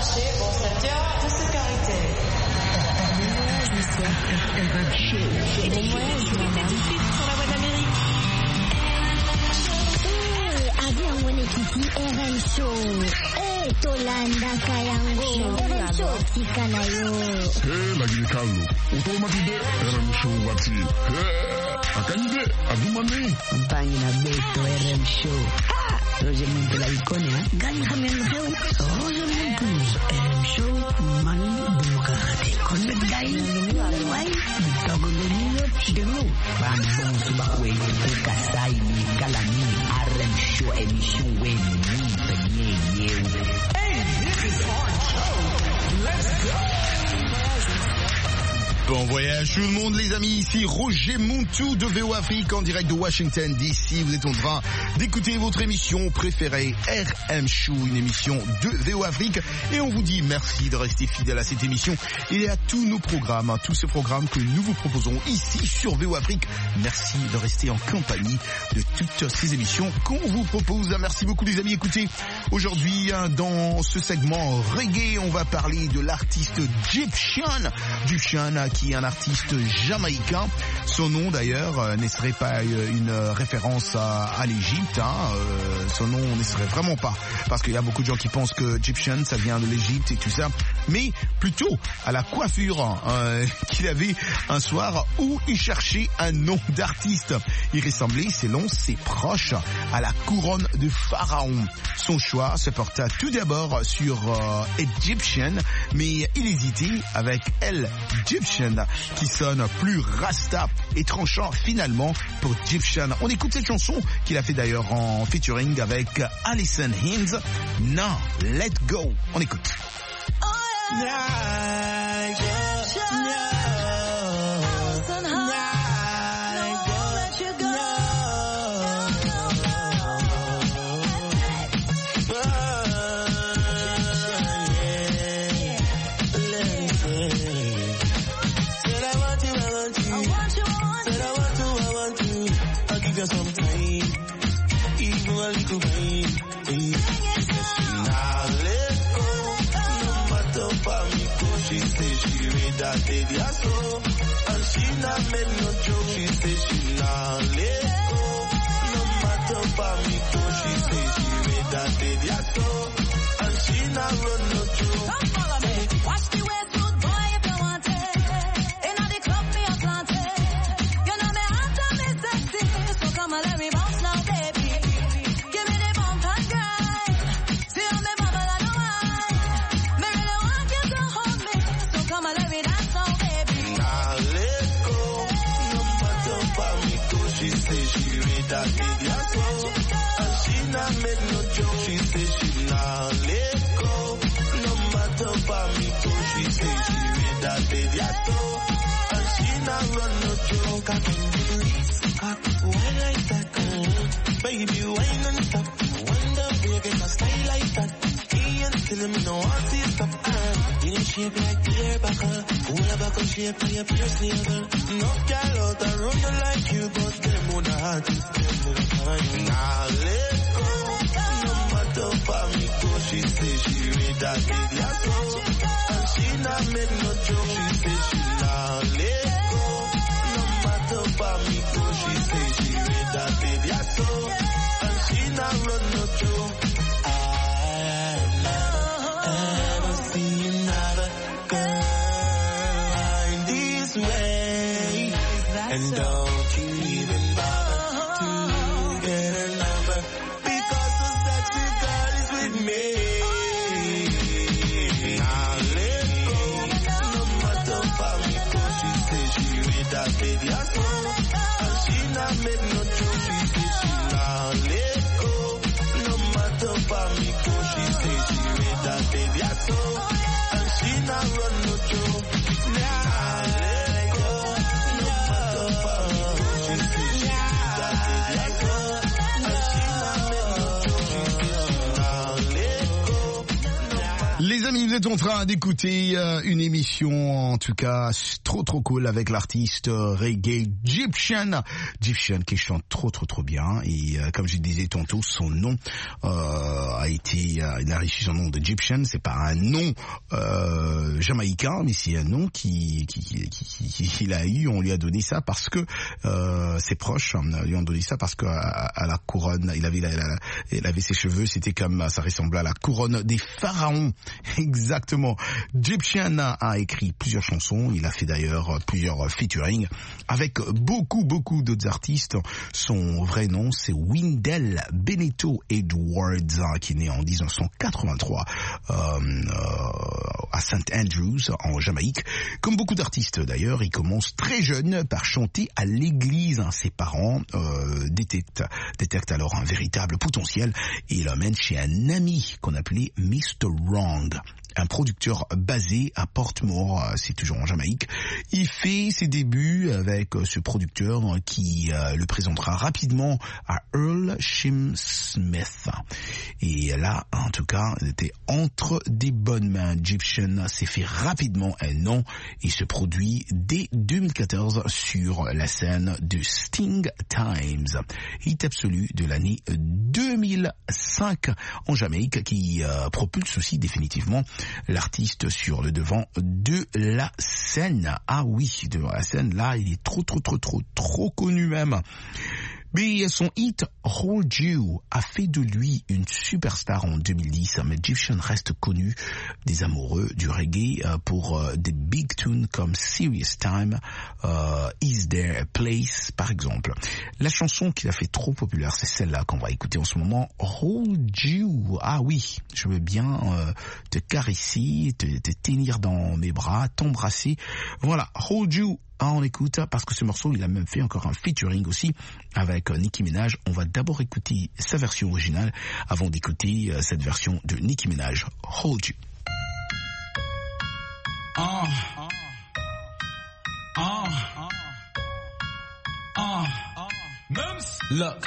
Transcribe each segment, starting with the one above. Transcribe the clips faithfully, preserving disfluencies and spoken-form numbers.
attaché au secteur de sécurité. R M Show. Bon voyage, madame. Tout de suite sur la voie d'Amérique. Eh, avion wene kiti R M Show. Eh, Tolanda Kayango. R M Show tika na yo. Eh, lagi Carlo. Utomatide R M Show wati. Eh, akanyide adumane. Mpangi na beto R M Show. Ah, Roger Muntu la ikone ha. Gani kamen leo. Roger Muntu R M Show mani bumukate. Konne dai. Wai. Bitagolonyo chidelo. Bambon subakwe kasai ni kalani R M Show emission when ni penye yeu. Hey, this is our show. Let's go. Bon voyage tout le monde les amis, ici Roger Montou de V O Afrique en direct de Washington D C. Vous êtes en train d'écouter votre émission préférée R M Show, une émission de V O Afrique, et on vous dit merci de rester fidèle à cette émission et à tous nos programmes, hein, tous ces programmes que nous vous proposons ici sur V O Afrique. Merci de rester en compagnie de toutes ces émissions qu'on vous propose. Merci beaucoup les amis. Écoutez, aujourd'hui hein, dans ce segment reggae, on va parler de l'artiste Gyptian, Gyptian qui est un artiste jamaïcain. Son nom d'ailleurs euh, ne serait pas euh, une euh, référence à, à l'Égypte. Hein. Euh, son nom ne serait vraiment pas, parce qu'il y a beaucoup de gens qui pensent que Gyptian ça vient de l'Égypte et tout ça, mais plutôt à la coiffure euh, qu'il avait un soir où il cherchait un nom d'artiste. Il ressemblait, selon ses proches, à la couronne de Pharaon. Son choix se porta tout d'abord sur euh, Egyptian, mais il hésitait avec El Gyptian, qui sonne plus rasta et tranchant finalement pour Gyptian. On écoute cette chanson qu'il a fait d'ailleurs en featuring avec Alison Hinds. Now, let go. On écoute. Oh, yeah. Yeah, yeah, yeah. Some time, even a little pain. Now let go. No matter for me, cause she say she read that day, so and she not made no joke. She say she now let go. No matter for me, cause she say she read that day, so and she not run no joke. Come follow me, watch the way through, boy, if you want it. Inna the club, me a plant it. You know me hot and me sexy, so come and let me bounce now, baby. Give me the bump and grind. See how me bubble and wine. Me really want you to hold me, so come and let me dance now, baby. Now let go. No matter for me, cause she say she read that video, so and she not make no joke. She say she now let go. No matter for me, cause she say she read that video, so and she not run no joke. I can do this, I why like that, uh, baby, why non stop? Wonder if you get a style like that. He ain't telling me no one see stop. Uh, you shape like clear back, uh, full of back shape for your pierce navel. No girl out there run you like you, but them on the heart is them on the time. Now let go. No matter for me, cause she say she read that video, so and she not make no joke. She say she now let go. No matter for me, cause she say she read that video, so and she not run no joke. I've never ever seen another girl this way, and don't you even bother to get her number, because the sexy girl is with me. Now let go. No matter for me, cause she say she read that video, so and she not make no joke. She say she now let go. No matter for me, cause she say she read that video, so and she not run no joke. Now let go. No matter for me, cause she say she read that video, so and she not make no joke. She say she now let go. Les amis, vous êtes en train d'écouter euh, une émission, en tout cas, trop trop cool avec l'artiste euh, reggae Gyptian. Gyptian qui chante trop trop trop bien. Et euh, comme je disais tantôt, son nom euh, a été, euh, il a reçu son nom de Gyptian. C'est pas un nom euh, jamaïcain, mais c'est un nom qui, qui, qui, qui, qui, qu'il a eu. On lui a donné ça parce que euh, ses proches lui ont donné ça parce que à, à la couronne, il avait, la, la, il avait ses cheveux, c'était comme, ça ressemblait à la couronne des pharaons. Exactement. Gyptian a écrit plusieurs chansons. Il a fait d'ailleurs plusieurs featuring avec beaucoup, beaucoup d'autres artistes. Son vrai nom, c'est Wendell Benito Edwards, qui est né en dix-neuf cent quatre-vingt-trois euh, euh, à Saint Andrews, en Jamaïque. Comme beaucoup d'artistes d'ailleurs, il commence très jeune par chanter à l'église. Ses parents euh, détectent, détectent alors un véritable potentiel et il l'emmène chez un ami qu'on appelait mister Wrong, un producteur basé à Portmore, c'est toujours en Jamaïque. Il fait ses débuts avec ce producteur qui euh, le présentera rapidement à Earl Shim Smith. Et là, en tout cas, il était entre des bonnes mains. Gyptian s'est fait rapidement un nom et se produit dès deux mille quatorze sur la scène de Sting Times, hit absolu de l'année deux mille cinq en Jamaïque, qui euh, propulse aussi définitivement l'artiste sur le devant de la scène. Ah oui, devant la scène, là, il est trop, trop, trop, trop, trop connu même. Mais son hit Hold You a fait de lui une superstar en deux mille dix, mais Gyptian reste connu des amoureux du reggae pour euh, des big tunes comme Serious Time, euh, Is There a Place par exemple. La chanson qui l'a fait trop populaire, c'est celle-là qu'on va écouter en ce moment, Hold You. Ah oui, je veux bien euh, te caresser, te, te tenir dans mes bras, t'embrasser. Voilà, Hold You. On écoute parce que ce morceau, il a même fait encore un featuring aussi avec Nicki Minaj. On va d'abord écouter sa version originale avant d'écouter cette version de Nicki Minaj, Hold You. Uh, uh, uh, uh, Look.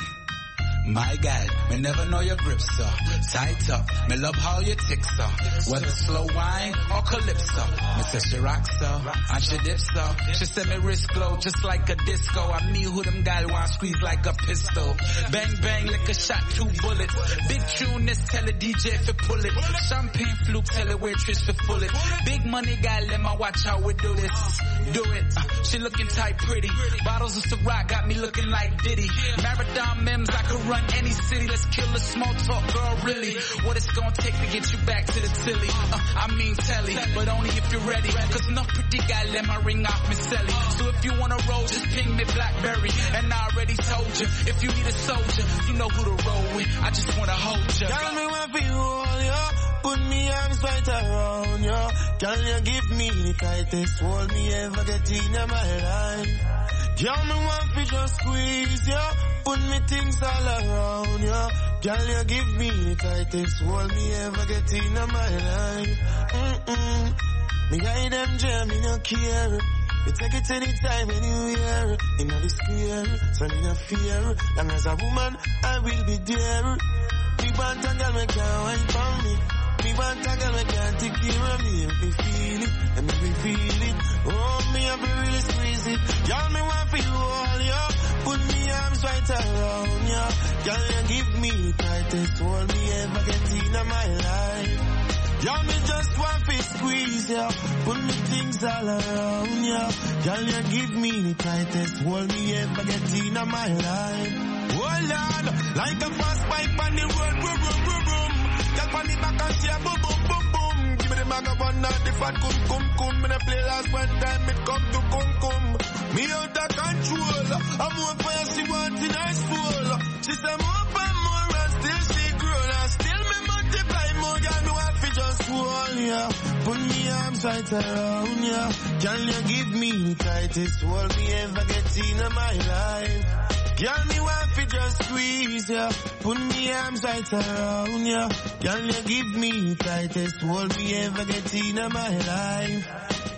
My God, me never know your grip, sir. Tight up, me love how you tick, sir. Whether slow wine or calypso. Me say she rock, sir, and she dip, sir. She say me wrist glow just like a disco. I me who them gal want squeeze like a pistol. Bang, bang, like a shot, two bullets. Big tune, this tell a D J if it pull it. Champagne fluke, tell a waitress to pull it. Big money gal, let me watch how we do this. Do it. Uh, she looking tight, pretty. Bottles of Ciroc got me looking like Diddy. Marathon memes, I could run any city, let's kill the small talk, girl, really. What it's gonna take to get you back to the tilly? Uh, I mean telly, but only if you're ready. Cause no pretty guy let my ring off me selly. So if you wanna roll, just ping me Blackberry. And I already told you, if you need a soldier, you know who to roll with. I just wanna hold you. Tell me what for you all, yo. Put me arms right around you. Can you give me the tightest hold me ever get in my life? Girl, me want to just squeeze you. Put me things all around you. Girl, you give me the tightest hold me ever get in my life. Mm-mm. Me guide them jam, me no care. You take it anytime, anywhere. In the square, so me no fear. Long as a woman, I will be there. Me want a girl, me can't wine for me. Me want a girl, me can't take care of me. If me feel it, and me feel it. Oh, me have to really squeeze it. Y'all me want for you all, yo. Put me arms right around you. Girl, you give me the tightest hold me ever get in my life. Y'all me just want to squeeze you. Put me things all around you. Girl, you give me the tightest hold me ever get in my life. Oh Lord, like a fast pipe on the road, boom, boom, boom, boom. Girl, on the back and say boom, boom, boom, boom. Give me the bag of one, not the fat cum, cum, cum. Me the play last one time, it come to cum, cum. Me out of control. I'm more fire, she want in her spool. She say more and more and still she grown. And still me multiply more, girl, me want to just hold ya. Put me arms right around ya. Can you give me the tightest hold me ever get in my life? Girl, me want to just squeeze ya. Put me arms right around ya. Can you give me the tightest hold me ever get in my life?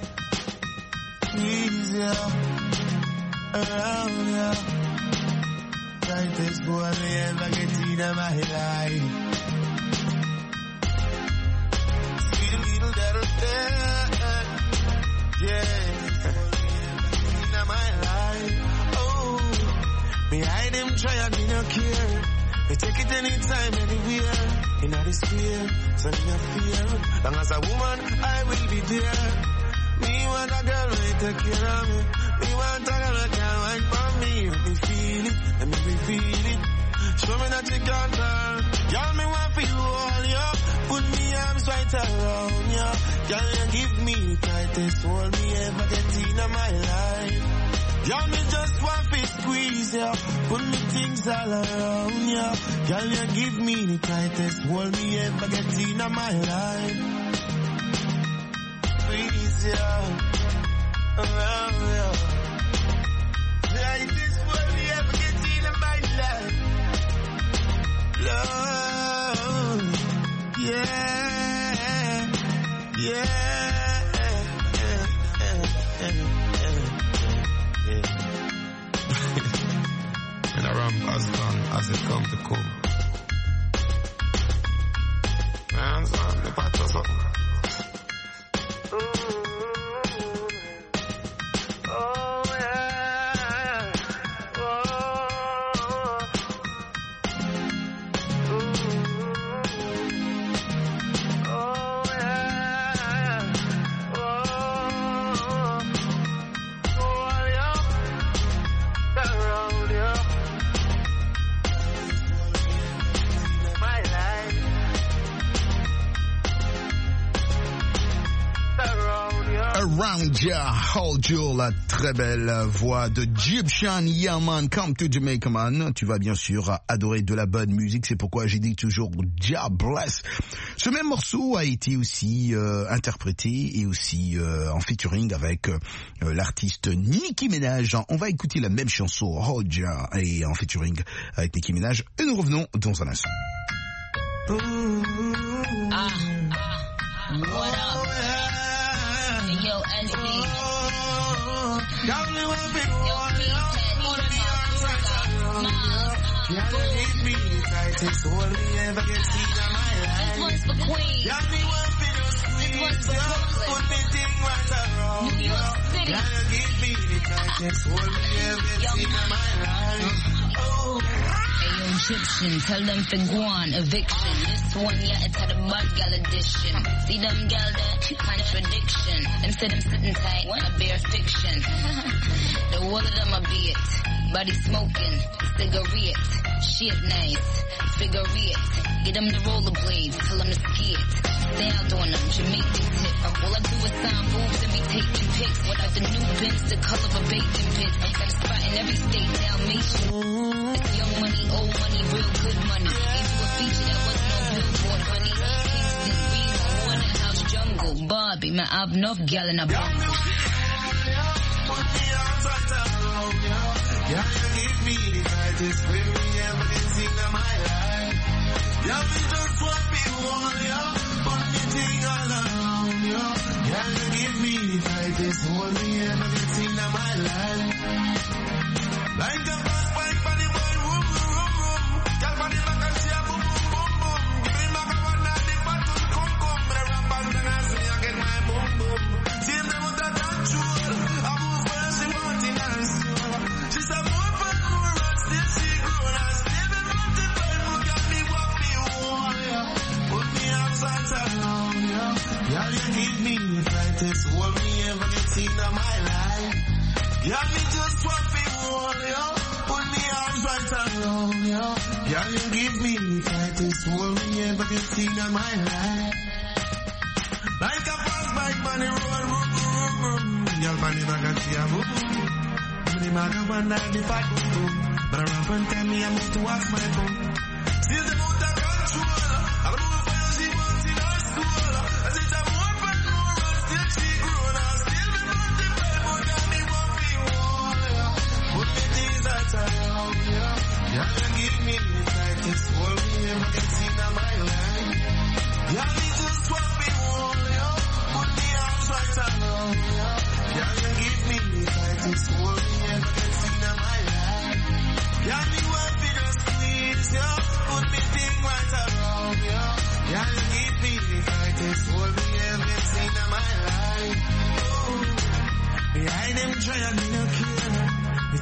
Squeeze ya. Around ya. Tightest hold me ever get in my life. Squeeze feel better there. Yeah, in my life. Oh, me hide them try and me no care. Me take it anytime, anywhere. In the sphere, so me no fear. Long as a woman, I will be there. Me want a girl who take care of me. Me want a girl who can wine for me. Let me feel it, let me feel it. Show me that you can't turn. Girl, me want for you all, yo. Put me arms right around you. Girl, you give me the tightest hold me ever get in my life. Girl, me just want to squeeze you. Put me things all around you. Girl, you give me the tightest hold me ever get in my life. Squeeze you around you. Tightest hold me ever get in my life. Love, yeah, yeah, and I ramp as long as it come to come. Hands on the patches up. Around Ya, Hold You, la très belle voix de Egyptian Yaman, Come to Jamaica Man. Tu vas bien sûr adorer de la bonne musique, c'est pourquoi j'ai dit toujours Jah Bless. Ce même morceau a été aussi euh, interprété et aussi euh, en featuring avec euh, l'artiste Nicki Minaj. On va écouter la même chanson, Hold Ya, et en featuring avec Nicki Minaj, et nous revenons dans un instant. Ah, ah, what up? Yo, S D. Yo, This one's for Queens. This one's for Brooklyn. New York City. Ayo, Egyptian, tell them to go on eviction. This one, yeah, it's had a mud gal edition. See them gal there? Contradiction. Them say them sitting tight, a bare fiction. The wall of them a be it. Body smoking, cigarette. Shit nice, figure it. Get them the rollerblades, tell them to ski it. Stay out on them, Jamaican tip. All I do is sign moves and be taking pics. Without the new bins, the color of a bacon pit. I'm got a spot in every state, Dalmatian. It's young money, old money, real good money. Gave you a feature that wasn't no billboard, honey. Kingston, Reno, Waterhouse, Jungle, Barbie. Man, I've enough gal in a bungle. Yeah, you give me the tightest grip me ever seen in my life. Yeah, me just want to hold you, put me thing all around you. Yeah, you give me the tightest hold me ever seen in my life. Like a fast bike for the boy, room, room, room. Girl, for the back and she a boom, boom, boom, boom. Give me back a one and the bottle come, come. Me rap and then I see I get my boom, boom. See him them with that control. I move where she want in her soul. She said more fun, more run, still she grown. And still be multiplied, who got me what me want, yeah. Put me upside down, yeah. Yeah, you give me the tightest hold me ever get seen in my life. Yeah, me just want to hold you. Put me arms right around you. Yeah, you give me the tightest hold me ever get seen in my life. Like a fast bike on the road, boom, boom, boom. Girl, on the back and she a boom, boom. The maga one night the fat boom boom. But I ramp and tell me I must to watch my boom. Still the mood of control. I move for you, she wants in her soul. I said I'm more fun, more run, still she grown. I still be multiplied, more than me what we want. Put me things that around you. Yeah, you give me the tightest hold me ever get seen in my life. Yeah, me just want me hold you. Put me arms right around you. Yeah, you give me the tightest hold me ever get seen in my life. Yeah, me want me just squeeze you. Put me thing right around you. Yeah, you give me the tightest hold me ever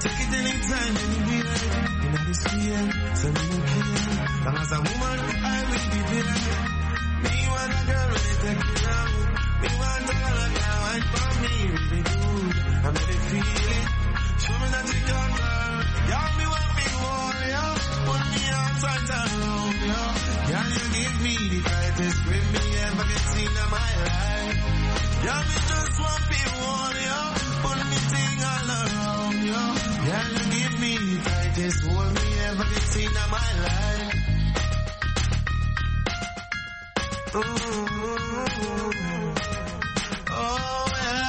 take it anytime, anywhere. You know this feeling, so me no care. Long as a woman, I will be there. Me want a girl when they take me down. Me want a girl that can wine for me really good. I really feel it. Show me that you got girl. Y'all me want me warrior. Put me on tight around you. Can you give me the tightest grip me ever get seen in my life? Y'all me just want me warrior. Put me thing all around you. Can you give me the tightest hold me ever get seen in my life? Ooh, oh yeah.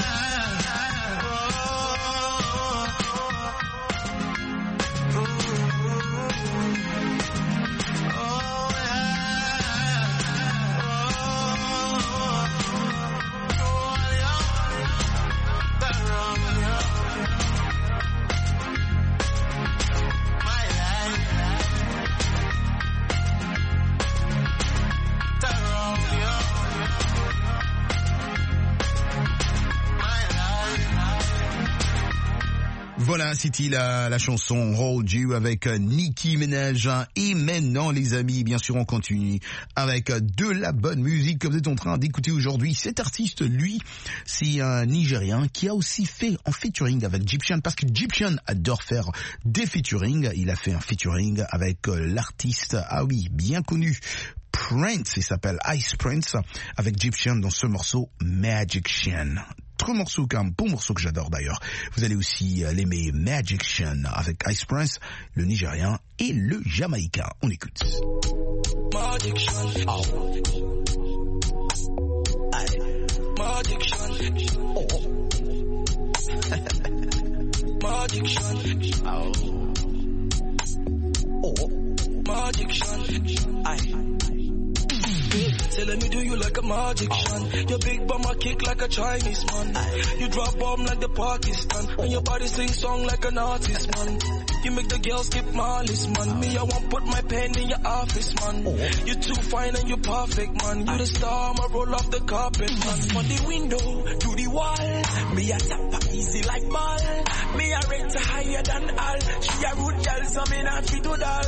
Voilà, c'était la, la chanson Hold You avec Nicki Minaj. Et maintenant, les amis, bien sûr, on continue avec de la bonne musique que vous êtes en train d'écouter aujourd'hui. Cet artiste, lui, c'est un Nigérien qui a aussi fait un featuring avec Gyptian, parce que Gyptian adore faire des featuring. Il a fait un featuring avec l'artiste, ah oui, bien connu, Prince. Il s'appelle Ice Prince, avec Gyptian dans ce morceau Magician. Trois morceaux, un bon morceau que j'adore d'ailleurs. Vous allez aussi l'aimer, Magician, avec Ice Prince, le Nigérien et le Jamaïcain. On écoute. Magician. Oh. Aye. Magician. Oh. Magician. Oh. Oh. Magician. Aye. Say let me do you like a magician. Your big bummer kick like a Chinese man. You drop bomb like the Pakistan. And your body sing song like an artist, man. You make the girls skip malice, man. Me, I won't put my pen in your office, man. You too fine and you perfect, man. You the star, I'ma roll off the carpet, man. From the window to the wall, me a tap easy like ball. Me a rate higher than all. She a rude girl, so me not fit to doll.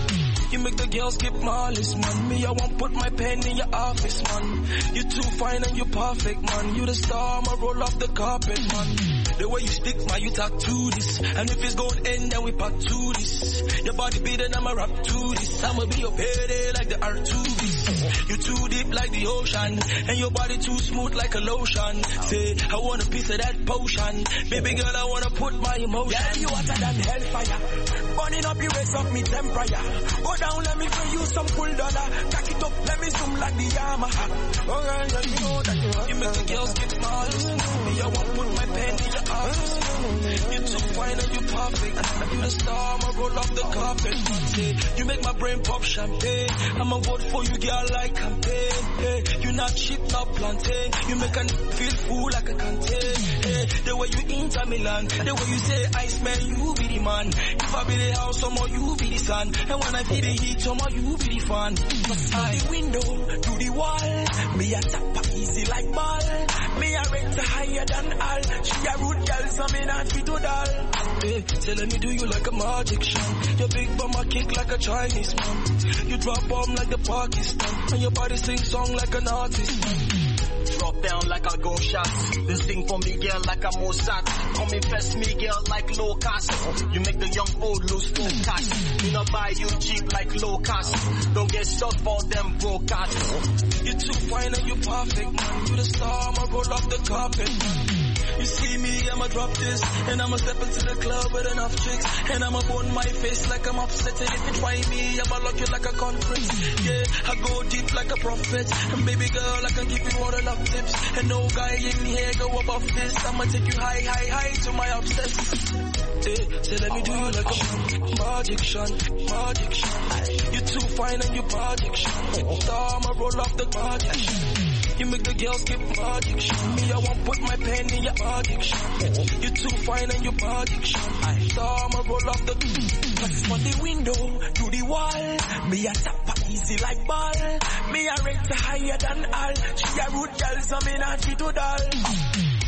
You make the girls skip malice, man. Me, I won't put my pen in your office, man. You too fine and you perfect, man. You the star, I'ma roll off the carpet, man. The way you stick, man, you talk to this. And if it's going in, then we pack to this. Your body beating, I'ma rap to this. I'ma be your payday like the R two Bs. You too deep like the ocean. And your body too smooth like a lotion. Say, I want a piece of that potion. Baby girl, I wanna put my emotion. Yeah, you hotter than hellfire. Burning up, you raise up me temperature. Go down, let me bring you some cool dollar. Jack it up, let me zoom like the Yamaha. Oh, girl, you know that you want. You make the girls get malice. Me, I won't put my pen in your office. You too fine and you perfect. You the star, I'ma roll off the carpet. Say, you make my brain pop champagne. I'ma vote for you, girl, like campaign. Hey, you not cheap, not plantain. You make a feel full like a canteen. Hey, the way you enter Milan, the way you say, Ice Man, you be the man. If I be the house, somehow you be the sun. And when I feel the heat, somehow you be the fan. From the window to the wall, me a tap easy like ball. Me a rate higher than all. She a rude girl, so me not fit to doll. Hey, say let me do you like a magician. Your big bummer kick like a Chinese man. You drop bomb like the Pakistan. And your body sing song like an artist, man. Drop down like a gunshot. This thing for me, girl, like a Mossad. Come infest me, girl, like low cost. You make the young old lose focus. You not buy you cheap like low cost. Don't get stuck for them broke cats. You too fine and you perfect, man. You the star, I'ma roll off the carpet, man. You see me, I'ma drop this. And I'ma step into the club with enough chicks. And I'ma burn my face like I'm upset. And if you try me, I'ma lock you like a conference. Yeah, I go deep like a prophet. And baby girl, I can give you all the love tips. And no guy in here go above this. I'ma take you high, high, high to my obsess. Hey, say let me do you like a magician, magician. You too fine and you magician. Star, I'ma roll off the magician. You make the girls skip magician. Me, I won't put my pen in your addiction. You too fine and you magician. Star, I'ma roll off the. From the window to the wall, me a tap easy like ball. Me a rate higher than all. She a rude girl, so me not fit to doll.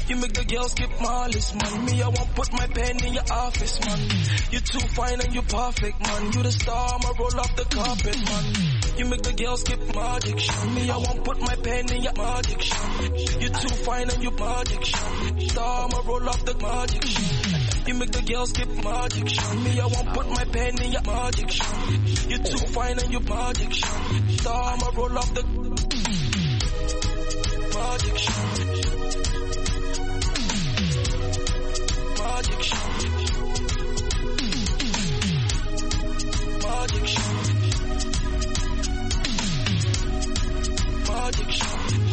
You make the girls skip my list, man. Me, I won't put my pen in your office, man. You're too fine and you're perfect, man. You the star, I'ma roll off the carpet, man. You make the girls skip my addiction. Me, I won't put my pen in your addiction. You're too fine and you're my addiction. Star, I'ma roll off the addiction. You make the girls skip my addiction. Me, I won't put my pen in your addiction. You're too fine and you're my addiction. Star, I'ma roll off the addiction. Addiction. Addiction. Addiction.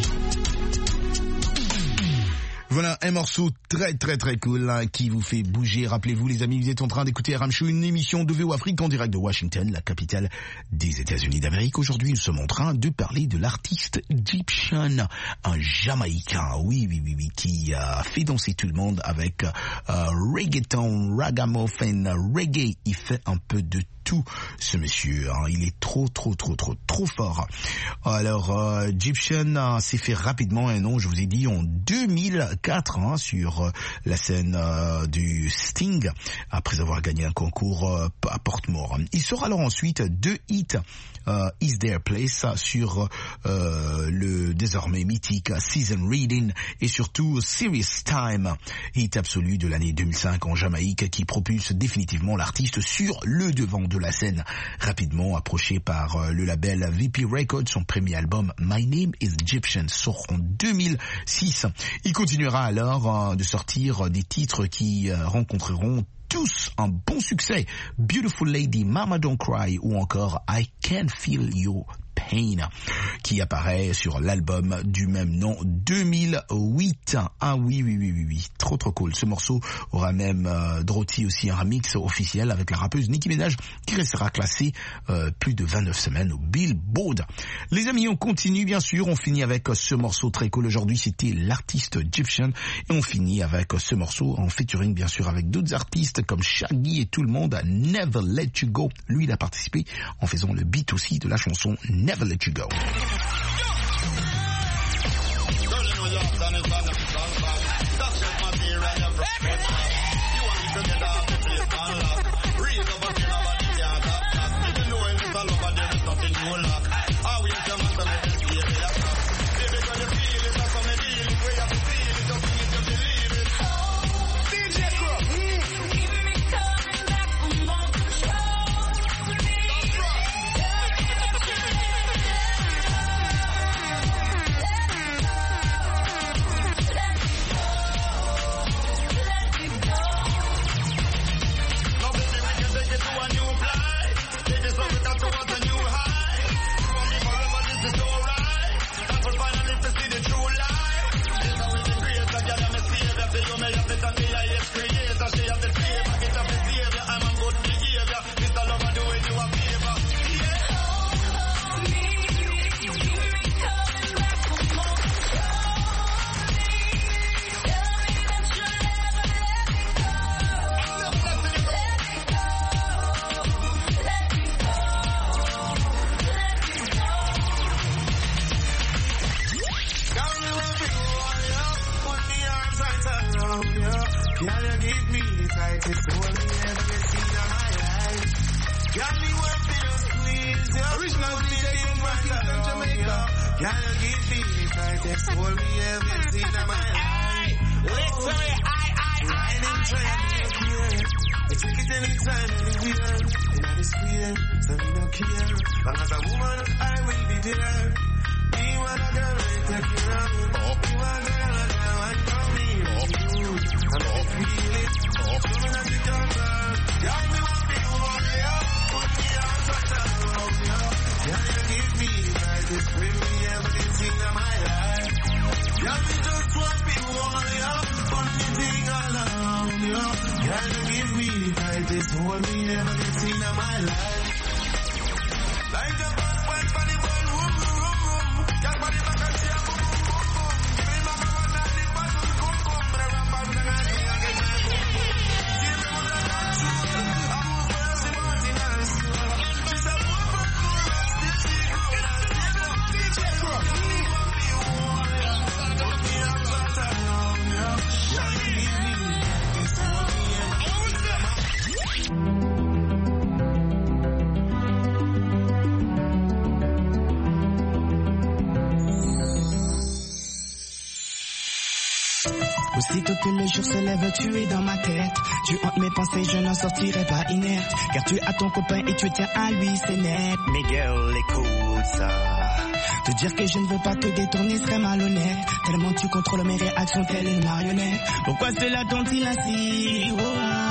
Voilà un morceau très très très cool hein, qui vous fait bouger. Rappelez-vous les amis, vous êtes en train d'écouter R M Show, une émission de V O Afrique en direct de Washington, la capitale des États-Unis d'Amérique. Aujourd'hui, nous sommes en train de parler de l'artiste Gyptian, un Jamaïcain, oui oui oui oui, qui a fait danser tout le monde avec euh, reggaeton, ragamuffin, reggae. Il fait un peu de tout ce monsieur, hein. Il est trop trop trop trop trop fort. Alors euh, Gyptian euh, s'est fait rapidement un nom, je vous ai dit, en deux mille quatre hein, sur euh, la scène euh, du Sting, après avoir gagné un concours euh, à Portmore. Il sort alors ensuite deux hits, euh, Is There a Place sur euh, le désormais mythique Season Reading et surtout Serious Time, hit absolu de l'année deux mille cinq en Jamaïque qui propulse définitivement l'artiste sur le devant de la scène. Rapidement approché par euh, le label V P Records, son premier album My Name is Gyptian sort en deux mille six. Il continuera alors euh, de sortir des titres qui euh, rencontreront tous un bon succès. Beautiful Lady, Mama Don't Cry ou encore I Can Feel Your Pain, qui apparaît sur l'album du même nom deux mille huit. Ah oui, oui, oui, oui, oui, trop trop cool. Ce morceau aura même euh, drôti aussi un remix officiel avec la rappeuse Nicki Minaj qui restera classée euh, plus de vingt-neuf semaines au Billboard. Les amis, on continue bien sûr, on finit avec ce morceau très cool. Aujourd'hui, c'était l'artiste Gyptian et on finit avec ce morceau en featuring bien sûr avec d'autres artistes comme Shaggy et tout le monde, Never Let You Go. Lui, il a participé en faisant le beat aussi de la chanson Never Let You Go. Aussitôt que le jour se lève, tu es dans ma tête. Tu hantes mes pensées, je n'en sortirai pas inerte. Car tu as ton copain et tu tiens à lui, c'est net. Mais girl, écoute ça. Te dire que je ne veux pas te détourner serait malhonnête. Tellement tu contrôles mes réactions, telle une marionnette. Pourquoi cela dont-il ainsi? Oh,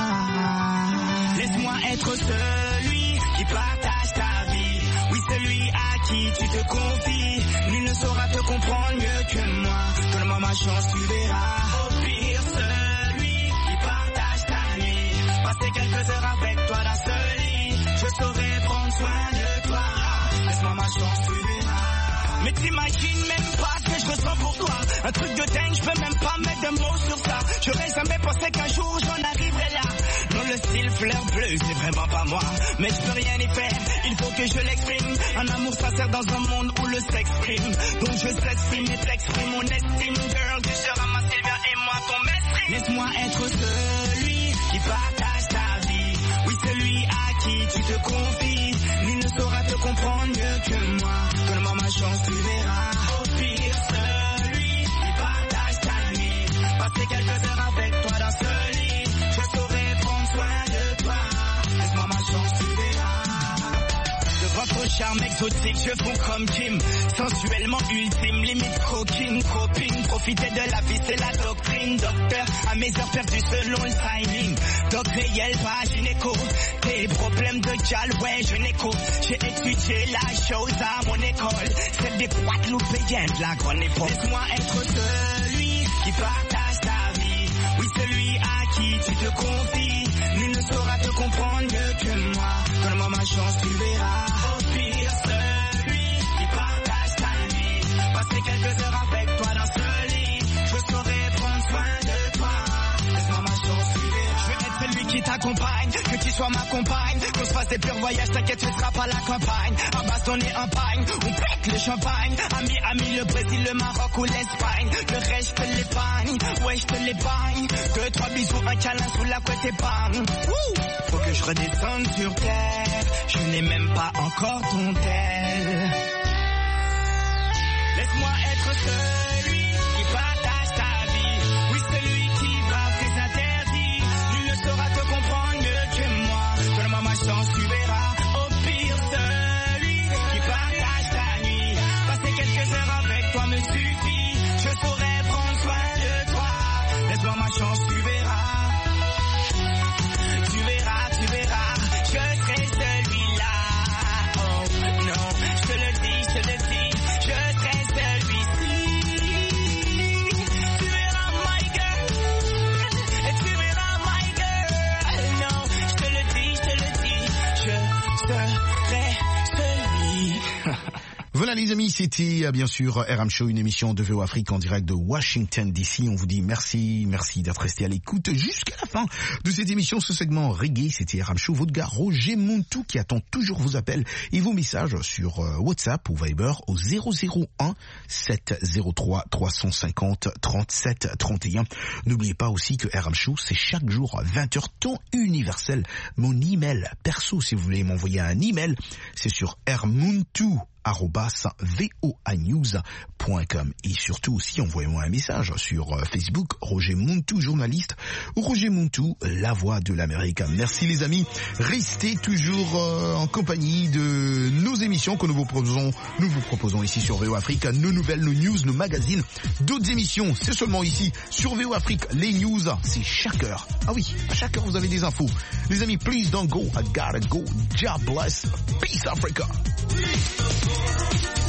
ah. Laisse-moi être celui qui partage ta vie. Oui, celui à qui tu te confies. Nul ne saura te comprendre mieux que moi. Donne-moi ma chance, tu verras. Au pire, celui qui partage ta nuit. Passer quelques heures avec toi dans ce lit. Je saurai prendre soin de toi. Laisse-moi ma chance, tu verras. Mais t'imagines même pas ce que je ressens pour toi. Un truc de dingue, je peux même pas mettre de mots sur ça. J'aurais jamais pensé qu'un jour j'en arriverais là. Non, le style fleur bleue, c'est vraiment pas moi. Mais je peux rien y faire, il faut que je l'exprime. Un amour sincère dans un monde où le sexe prime. Donc je s'exprime et t'exprime mon estime. Girl, tu seras ma Sylvia et moi ton maître. Laisse-moi être celui qui partage ta vie. Oui, celui à qui tu te confies. Nul ne saura te comprendre mieux que moi. Donne-moi ma chance, tu verras. Au pire, celui qui partage ta nuit. Passer quelques heures avec toi dans ce lit. Je saurai prendre soin de toi. Laisse-moi ma chance, tu verras. De votre charme exotique, je fonds comme Kim. Sensuellement ultime, limite coquine, copine. Profiter de la vie, c'est la doctrine. Docteur, à mes heures perdues selon le timing. Doc réel, pas gynéco. Tes problèmes de gal, ouais, je n'écho. J'ai étudié la chose à mon école. Celle des Guadeloupéens de la grande époque. Laisse-moi être celui qui partage ta vie. Oui, celui à qui tu te confies. Nul ne saura te comprendre mieux que moi. Donne-moi ma chance, tu verras. Au pire, celui qui partage ta nuit. Passer quelques heures avec toi dans ce lit. Je saurai prendre soin de toi. Laisse-moi ma chance, tu verras. Je veux être celui qui t'accompagne, que tu sois ma compagne. Qu'on se fasse des purs voyages, t'inquiète, tu seras pas la campagne. À bastonner un pagne, on pète le champagne. Ami, ami, le Brésil, le Maroc ou l'Espagne. Le reste, je te l'épargne, ouais, je te l'épargne. Deux, trois bisous, un câlin sous la couette épargne. Wouh! Faut que je redescende sur terre. Je n'ai même pas encore ton tel. Laisse-moi être celui qui partage ta vie. Oui, celui qui brave tes interdits. Nul ne saura te comprendre mieux que moi. Donne-moi ma chance, tu verras. Au pire, celui qui partage ta nuit. Passer quelques heures avec toi me suffit. Je saurai prendre soin de toi. Laisse-moi ma chance, tu verras. Tu verras, tu verras. Je serai celui-là. Oh non, je te le dis, je te le dis. Je serai celui-ci. Tu verras, my girl. Et tu verras, my girl. Non, je te le dis, je te le dis. Je serai celui. Voilà les amis, c'était bien sûr R M Show, une émission de V O Afrique en direct de Washington D C. On vous dit merci, merci d'être resté à l'écoute jusqu'à la fin de cette émission. Ce segment reggae, c'était R M Show, votre gars Roger Montou qui attend toujours vos appels et vos messages sur WhatsApp ou Viber au zéro zéro un sept zéro trois trois cent cinquante trente-sept trente et un. N'oubliez pas aussi que R M Show, c'est chaque jour vingt heures temps universel. Mon email perso, si vous voulez m'envoyer un email, c'est sur rmontou arobase voanews point com. Et surtout aussi, envoyez-moi un message sur Facebook, Roger Montou, journaliste, ou Roger Montou, la voix de l'Amérique. Merci les amis. Restez toujours euh, en compagnie de nos émissions que nous vous proposons, nous vous proposons ici sur V O Afrique, nos nouvelles, nos news, nos magazines, d'autres émissions. C'est seulement ici, sur V O Afrique. Les news, c'est chaque heure. Ah oui, à chaque heure, vous avez des infos. Les amis, please don't go. I gotta go. God bless. Peace Africa.